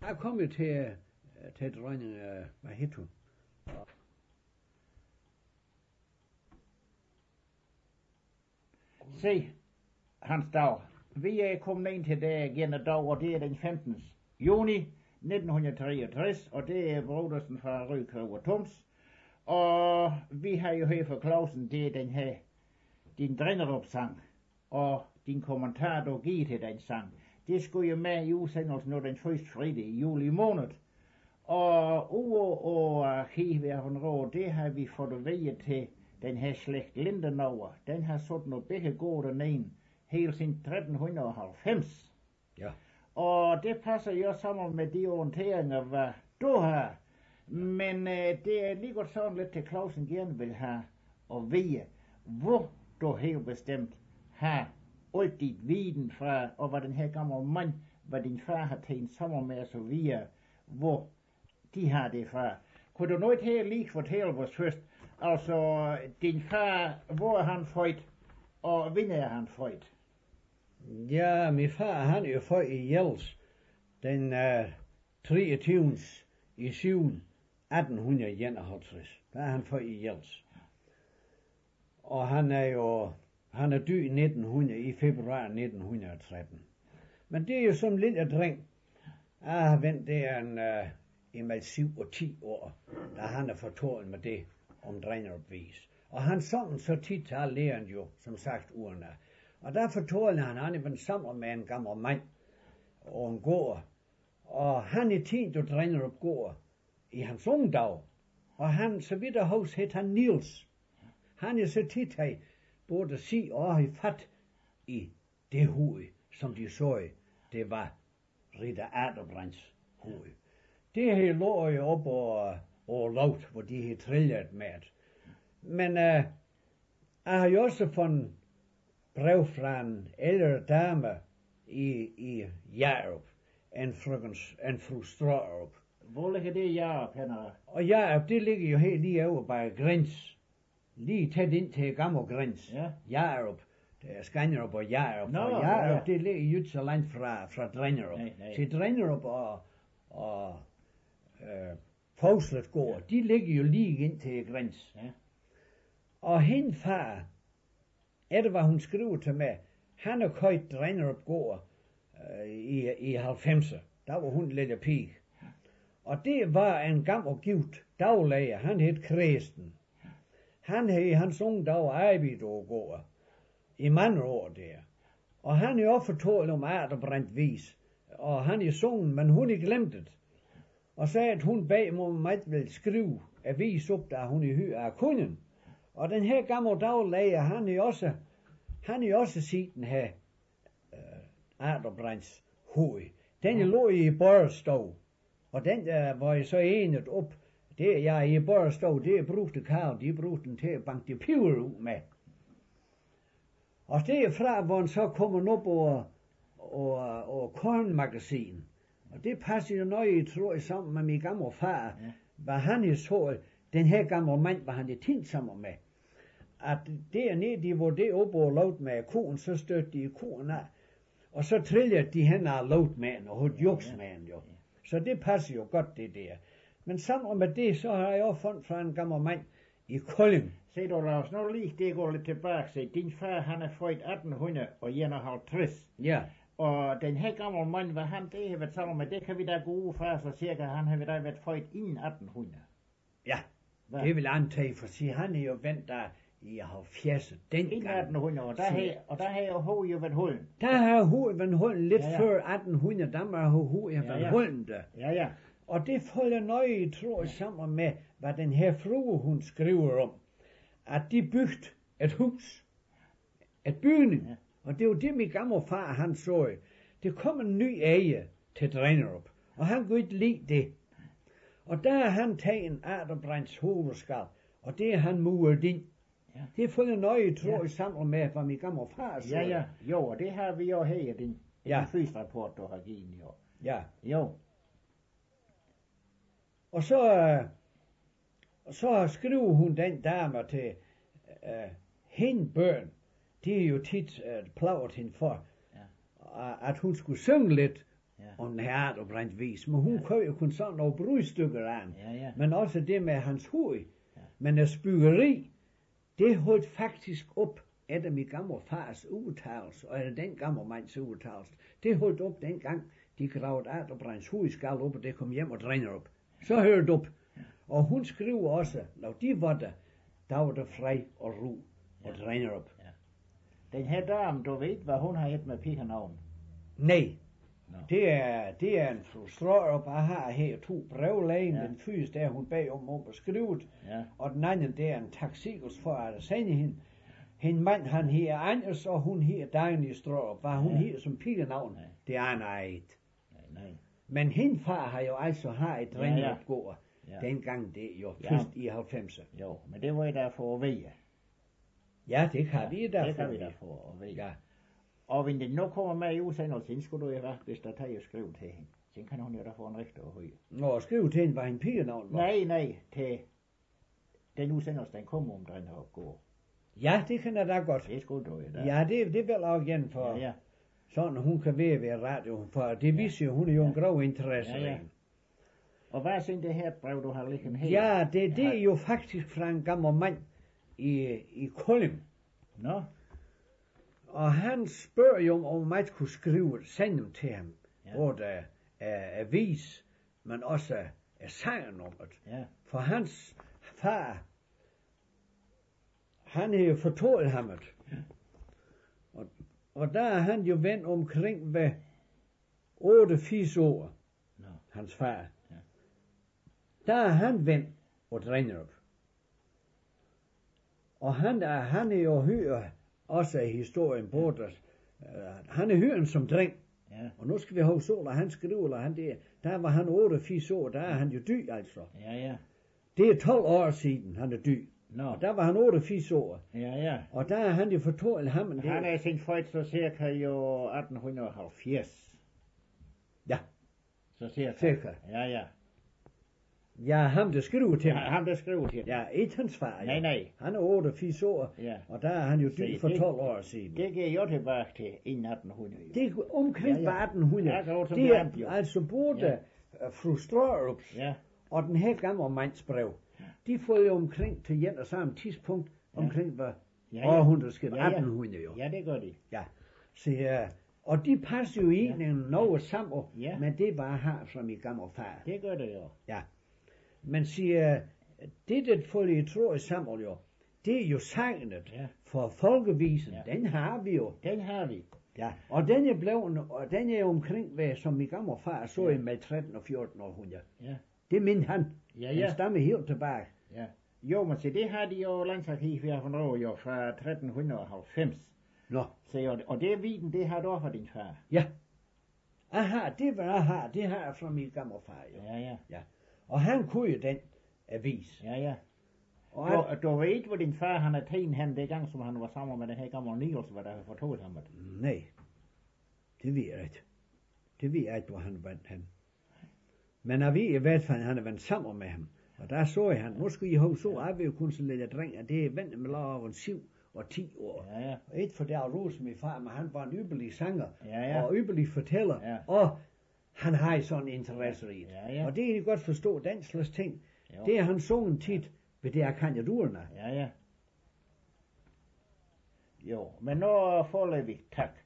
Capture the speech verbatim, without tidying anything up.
Jeg kom jo til, til dronning, hvad hed hun? Se, Hans Dag, vi er kommet ind til det igen i dag, og det er den femtende juni nitten treogtres, og det er Brodersen fra Rødkøb og Tums. Og vi har jo her for Clausen, det er den her, din Drennerup-sang, og din kommentar, du giver til den sang. Det skulle jo med i udsendelsen nu den første fredag i juli måned. Og ude og arkivet af råd, det har vi fået at vide til den her slægt Lindenauer. Den har sådan noget begge gode dernede helt siden tretten halvfems. Ja. Og det passer jo sammen med de orienteringer, hvad du har. Men øh, det er lige godt sådan lidt til Clausen gerne vil have at vide, hvor du helt bestemt har alt dit viden fra, og hvad den her gamle mand, hvad din far har tænkt sammen med, så videre, hvor de har det fra. Kunne du noget her lige fortælle os først, altså din far, hvor er han født, og hvornår er han født? Ja, min far, han er jo født i Jels, den uh, treogtyvende i syvende atten enoghalvtreds. Der er han født i Jels. Og han er jo, han er død i nitten hundrede, i februar nitten tretten. Men det er jo som lille dreng. Jeg har vendt det en, uh, imellem syv og ti år, da han er fortalt med det om Drennerupvis. Og han sang så tit til alle lærerne jo, som sagt, urene. Og der fortalte han, han var sammen med en gammel mand og en gård. Og han er tænkt at Drennerup gård i hans unge dag. Og han, så vidt jeg husker, hed han Niels. Han er så tit her, både sig og i fat i det hoved, som de så, det var Ritter Atterbrands hoved. Det her lå jo op og, og lavt, hvor de havde trillet med. Men uh, jeg har jo også fået brev fra en ældre dame i, i Jarup, en, frøkens, en fru Strørup. Hvor ligger det Jarup henne? Og Jarup, det ligger jo helt lige over by Grins. Lige tæt ind til Gamle Grins. Ja. Jarup, det er Skanjerup og Jarup. Nå, og Jarup, ja. det ligger jo ikke så langt fra, fra Drennerup. Nej, nej. Til Drennerup og, og øh, Fausletgård, ja. De ligger jo lige ind til Grins. Ja. Og hendes far, efter hvad hun skriver til mig, han har købt Drennerup gård øh, i, i halvfemser. Der var hun lidt pige. Og det var en gammel gift daglæger, han hed Kristen. Han havde i hans unge dag arbejdet og gård i mange år der. Og han er også fortalt om Atterbrændt vis. Og han er sunget, men hun er glemt det. Og sagde, at hun bag mig meget vil skrive avis op, da hun er hyr af kunden. Og den her gamle daglæger, han er også, han er også set den her uh, Atterbrænds hoved. Den er lå i Borrestov. Og den der var jeg så enet op, det jeg i Borrestov, det er brugte karl, de brugte den til at banke de piver ud med. Og derfra, hvor han så kommer op over, over, over kornmagasin. Og det passer jo nøje, tror jeg, sammen med min gamle far, ja. Hvad han i så, den her gamle mand, hvad han er tændt sammen med. At dernede, de var det op og lavt med koen, så støtte de koen af. Og så trillede de hen af lavt med den, og holdt juks med den jo. Så det passer jo godt, det der. Men sammen med det, så har jeg også fundet fra en gammel mand i Kolding. Se du, Lars, når lige det går lidt tilbage, så din far, han er født atten enoghalvtreds. Ja. Og den her gamle mand, hvad han det har været sammen med, det kan vi da gå ud fra, så cirka han har da været født inden atten hundrede. Ja, hvad? Det vil antage, for sige, han er jo vendt der i halvfjerds dengang. Inden atten hundrede, og der har, og der har jo hovedet jo været hullen. Der har hovedet været hullen lidt ja, ja. før atten hundrede, der har hovedet været ja, ja. hullen der. Ja, ja. Og det følger nøje, tror jeg, sammen med, hvad den her frue, hun skriver om. At de bygde et hus. Et bygning. Ja. Og det var det, min gamle far, han så. Det kom en ny eje til Drennerup. Og han kunne ikke lide det. Og der har han taget en Atterbrænds hovedskab. Og det er han muret ind. Ja. Det følger nøje, tror jeg, ja. sammen med, hvad min gamle far så. Ja, ja. Jo, og det har vi jo her i den, ja. den første rapport, du har givet jo. Ja. Jo. Og så, så skriver hun den dame til uh, hende børn. De er jo tit uh, plaget hende for, ja. at hun skulle synge lidt Ja. om den her art og brændt vis. Men hun ja. Kunne jo kun sådan nogle brudstykker af den. Ja, ja. Men også det med hans hoved. Ja. Men det byggeri, det holdt faktisk op efter min gamle fars udtalelse, og eller den gamle mands udtalelse. Det holdt op dengang, de gravede af og brændt hovedskal op, og det kom hjem og drænede op. Så hørte op. Ja. Og hun skriver også, når de var der, der var der fred og ro og ja. Drænede op. Ja. Den her dame, du ved, hvad hun har et med pigernavn? Nej. No. Det er, det er en frustreret, bare har her to brevlægen. Ja. Den første er hun bag om, om at skrive det, Ja. og den anden det er en taksikers for at sende hende. Hendes mand, han her Anders, og hun her Dagny Strørup. Hvad hun Ja. her som pigenavn, Nej. det er nej. Nej, nej. Men hendes far har jo altså har et Ja, drænopgård. ja. Dengang det jo, Ja. først i halvfemserne. Jo, men det var I der for at vide. Ja, det kan Ja, vi da det kan få. vi da for at vide. Ja. Og hvis det nu kommer med i udsendelsen, skulle du jo faktisk der tage og skrive til hende. Så kan hun jo da få en rigtig høj. Nå, skriv til hende, hvad hendes pigenavn var. Nej, nej, til den udsendelse, den kommer om den her opgave. Ja, det kan jeg da godt. Det skulle du jo da. Ja, det, det vil jeg også igen for. Ja, ja. Sådan, hun kan være ved radio, for det viser jo, hun er jo en grov interesse. Ja, ja. Og hvad er så det her brev, du har liggende her? Ja, det, det er jo faktisk fra en gammel mand i, i Kolding. Nå, Og han spørger jo, om man kunne skrive, sende dem til ham. Ja. Både af avis, men også af sangen om det. ja, For hans far, han er jo fortalt ham det. Og, og der er han jo vendt omkring ved otte firs år, nå, hans far. Ja. Der er han vendt og Drænderup. Og han er, han er jo hørt også i historien på det. Uh, han er hørt som dreng. ja, Og nu skal vi have så, at han skriver, at han der, der var han otte firs år, der er han jo dy altså. ja, ja. Det er tolv år siden, han er dy. Nå, Og der var han otte firs år. ja, ja. Og der er han jo fortalt ham, det. Han er sin født så cirka jo atten halvfjerds. Ja, Så cirka. cirka. Ja, ja. Ja, ham der skriver til Ja, ham. ham der skriver til. Ja, ikke hans far. Nej, jo. nej. Han er otte firs år, Ja. og der er han jo Se, dy for det- tolv år siden. Det går jo tilbage til inden atten hundrede. jo. Det er omkring Ja, ja. atten hundrede. Ja, det var som Det det jo. er altså både Ja. ja. Frustrørups Ja, og den her gamle mandsbrev. De får jo omkring til en og samme tidspunkt, Ja. omkring hvad ja, ja. århundredeskiftet, Ja, ja. atten hundrede jo. Ja, det gør de. Ja. Så, uh, og de passer jo i ja. noget sammen, Ja. men det var her fra min gamle far. Det gør det jo. Ja. Men siger, det der følger i tråd sammen jo, det er jo sagnet Ja. for folkevisen, Ja. den har vi jo. Den har vi. Ja. Og den er blevet, og den er omkring, hvad som min gamle far så Ja. i med tretten og fjorten århundrede. Ja, Det mindte han. ja, Han ja. stammer helt tilbage. ja. Jo, men se, det har de jo landsarkiv her for noget jo fra tretten halvfems. Nå. Se, og, og det er viden, det har du også fra din far. Ja. Aha, det var aha, det har jeg fra min gamle far jo. Ja, ja. Ja. Og han kunne jo den avis. Ja, ja. Og Du, han, du ved ikke, hvor din far han er tegnet hen, det gang, som han var sammen med den her gamle Niels, hvad der har fortalt ham det. nej, det ved jeg ikke. Det ved jeg ikke, hvor han vandt han. Men jeg ved i hvert fald, at han er vandt sammen med ham. Og der så jeg han, nu skal I have så, jeg vil jo kun så lidt dreng, at det er vendt med lav syv og ti år. Ja, ja. Og ikke for der rose min far, men han var en ypperlig sanger, Ja, ja. og ypperlig fortæller, Ja. og han har sådan en interesse i det. Ja, ja. Og det er egentlig godt forstå, den slags ting, Jo. det er han sunget tit ved det her kanjadurerne. Ja, ja. Jo, men nu forløbig tak.